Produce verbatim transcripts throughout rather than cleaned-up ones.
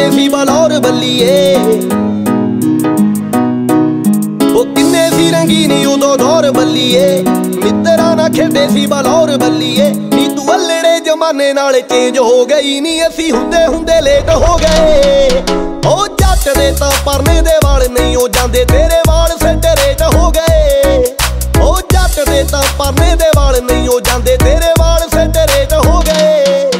ਖੇਡੇ ਸੀ ਬਲੌਰ ਬੱਲੀਏ। ਉਹ ਕਿੰਨੇ ਸੀ ਰੰਗੀਨੀ ਉਦੋਂ ਦੌਰ ਬੱਲੀਏ। ਮਿੱਤਰਾਂ ਨਾਲ ਖੇਡੇ ਸੀ ਬਲੌਰ ਬੱਲੀਏ। ਨੀ ਤੂੰ ਅਲੜੇ ਜ਼ਮਾਨੇ ਨਾਲ ਚੇਂਜ ਹੋ ਗਈ ਨੀ ਅਸੀਂ ਹੁੰਦੇ ਹੁੰਦੇ ਲੇਟ ਹੋ ਗਏ। ਉਹ ਜੱਟ ਦੇ ਤਾਂ ਪਰਨੇ ਦੇ ਵਾਲ ਨਹੀਂ ਉਹ ਜਾਂਦੇ ਤੇਰੇ ਵਾਲ ਸੈਟਰੇਟ ਹੋ ਗਏ। ਉਹ ਜੱਟ ਦੇ ਤਾਂ ਪਰਨੇ ਦੇ ਵਾਲ ਨਹੀਂ ਉਹ ਜਾਂਦੇ ਤੇਰੇ ਵਾਲ ਸੈਟਰੇਟ ਹੋ ਗਏ।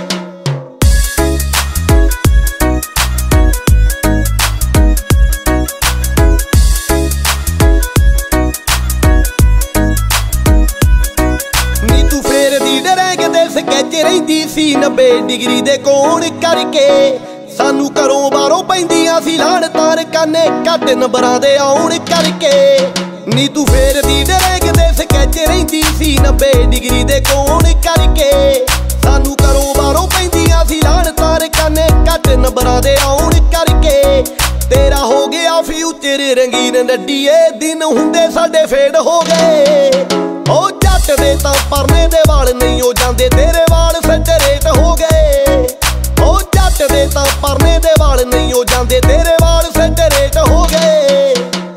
ਸਕੈਚ ਰਹਿੰਦੀ ਸੀ ਨੱਬੇ ਡਿਗਰੀ ਦੇ ਕੋਣ ਕਰਕੇ। ਸਾਨੂੰ ਘਰੋਂ ਬਾਹਰੋਂ ਪੈਂਦੀਆਂ ਸੀ ਲਾਣ ਤਾਰ ਕਾਨੇ ਘੱਟ ਨੰਬਰਾਂ ਦੇ ਆਉਣ ਕਰਕੇ। ਨੀ ਤੂੰ ਫੇਰ ਦੀ ਡਰੈਗ ਦੇ ਸਕੈਚ ਰਹਿੰਦੀ ਸੀ ਨੱਬੇ ਡਿਗਰੀ ਦੇ ਕੋਣ ਕਰਕੇ। ਸਾਨੂੰ ਘਰੋਂ ਬਾਹਰੋਂ ਪੈਂਦੀਆਂ ਸੀ ਲਾਣ ਤਾਰ ਕਾਨੇ ਘੱਟ ਨੰਬਰਾਂ ਦੇ ਆਉਣ ਕਰਕੇ। ਤੇਰਾ ਹੋ ਗਿਆ ਫਿਊਚਰ ਰੰਗੀਨ ਨੱਡੀਏ ਦਿਨ ਹੁੰਦੇ ਸਾਡੇ ਫੇਡ ਹੋ ਗਏ। ਉਹ ਜੱਟ ਦੇ ਤਾਂ ਪਰਨੇ ਦੇ ਵਾਲ ਨਹੀਂ ਉਹ ਜਾਂਦੇ ਤੇਰੇ ਵਾਲ ਸੈਟਰੇਟ ਹੋ ਗਏ। ਉਹ ਜੱਟ ਦੇ ਤਾਂ ਪਰਨੇ ਦੇ ਵਾਲ ਨਹੀਂ ਉਹ ਜਾਂਦੇ ਤੇਰੇ ਵਾਲ ਸੈਟਰੇਟ ਹੋ ਗਏ।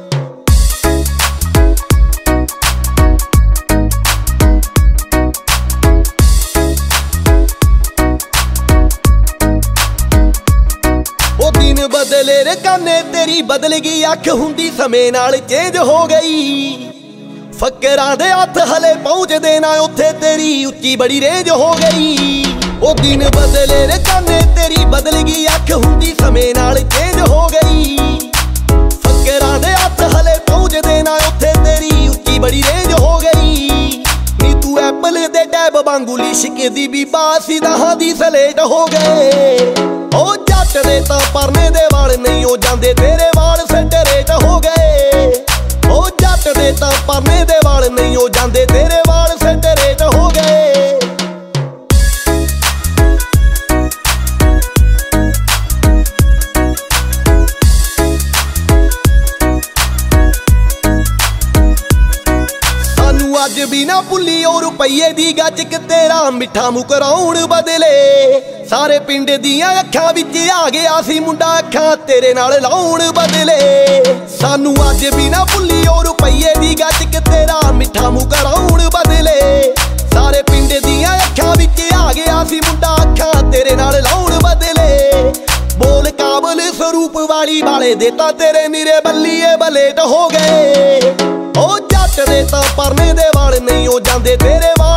ਉਹ ਦਿਨ ਬਦਲੇ ਰੇ ਕਾਨੇ ਤੇਰੀ ਬਦਲ ਗਈ ਅੱਖ ਹੁੰਦੀ ਸਮੇਂ ਨਾਲ ਚੇਂਜ ਹੋ ਗਈ। ਫੱਕਰਾਂ ਦੇ ਹੱਥ ਹਲੇ ਪਹੁੰਚਦੇ ਨਾ ਉੱਥੇ ਤੇਰੀ ਉੱਚੀ ਬੜੀ ਰੇਂਜ ਹੋ ਗਈ। ਉਹ ਦਿਨ ਬਦਲੇ ਰੇ ਕਾਨੇ ਤੇਰੀ ਬਦਲ ਗਈ ਅੱਖ ਹੁੰਦੀ ਸਮੇਂ ਨਾਲ ਚੇਂਜ ਹੋ ਗਈ। ਫੱਕਰਾਂ ਦੇ ਹੱਥ ਹਲੇ ਪਹੁੰਚਦੇ ਨਾ ਉੱਥੇ ਤੇਰੀ ਉੱਚੀ ਬੜੀ ਰੇਂਜ ਹੋ ਗਈ। ਨੀ ਤੂੰ ਐਪਲ ਦੇ ਟੈਬ ਵਾਂਗੂ ਲਿਸ਼ਕ ਦੀ ਵੀ ਬਾਸੀ ਦਹਾਂ ਦੀ ਸਲੇਟ ਹੋ ਗਏ। ਉਹ ਜੱਟ ਦੇ ਤਾਂ ਪਰਨੇ ਦੇ ਵਾਲ ਨਹੀਂ ਉਹ ਜਾਂਦੇ ਤੇਰੇ ਵਾਲ ਸੈਟਰੇਟ ਹੋ ਗਏ। ਉਹ ਜੱਟ ਦੇ ਤਾਂ ਪਰਨੇ ਦੇ ਵਾਲ ਨਹੀਂ ਉਹ ਜਾਂਦੇ ਤੇਰੇ ਵਾਲ ਸੈਟਰੇਟ ਹੋ ਗਏ। ਸਾਨੂੰ ਅੱਜ ਵੀ ਨਾ ਭੁੱਲੀ ਉਹ ਰੁਪਈਏ ਦੀ ਗੱਜਕ ਤੇਰਾ ਮਿੱਠਾ ਮੁਕਰਾਉਣ ਬਦਲੇ। ਸਾਰੇ ਪਿੰਡ ਦੀਆਂ ਅੱਖਾਂ ਵਿੱਚ ਆ ਗਿਆ ਸੀ ਮੁੰਡਾ ਅੱਖਾਂ ਤੇਰੇ ਨਾਲ ਲਾਉਣ ਬਦਲੇ। ਸਾਨੂੰ ਅੱਜ ਵੀ ਨਾ ਭੁੱਲੀ ਉਹ ਰੁਪਈਏ ਦੀ ਗੱਜਕ ਤੇਰਾ ਮਿੱਠਾ ਮੁਕਰਾਉਣ ਬਦਲੇ। ਸਾਰੇ ਪਿੰਡ ਦੀਆਂ ਅੱਖਾਂ ਵਿੱਚ ਆ ਗਿਆ ਸੀ ਮੁੰਡਾ ਅੱਖਾਂ ਤੇਰੇ ਨਾਲ ਲਾਉਣ ਬਦਲੇ। ਬੋਲ ਕਾਬਲ ਸਰੂਪ ਵਾਲੀ ਵਾਲੇ ਦੇ ਤਾਂ ਤੇਰੇ ਨੀਰੇ ਬੱਲੀਏ ਬਲੇਟ ਹੋ ਗਏ। ਉਹ ਜੱਟ ਦੇ ਤਾਂ ਪਰਨੇ ਦੇ ਵਾਲ ਨਹੀਂ ਉਹ ਜਾਂਦੇ ਤੇਰੇ ਵਾਲ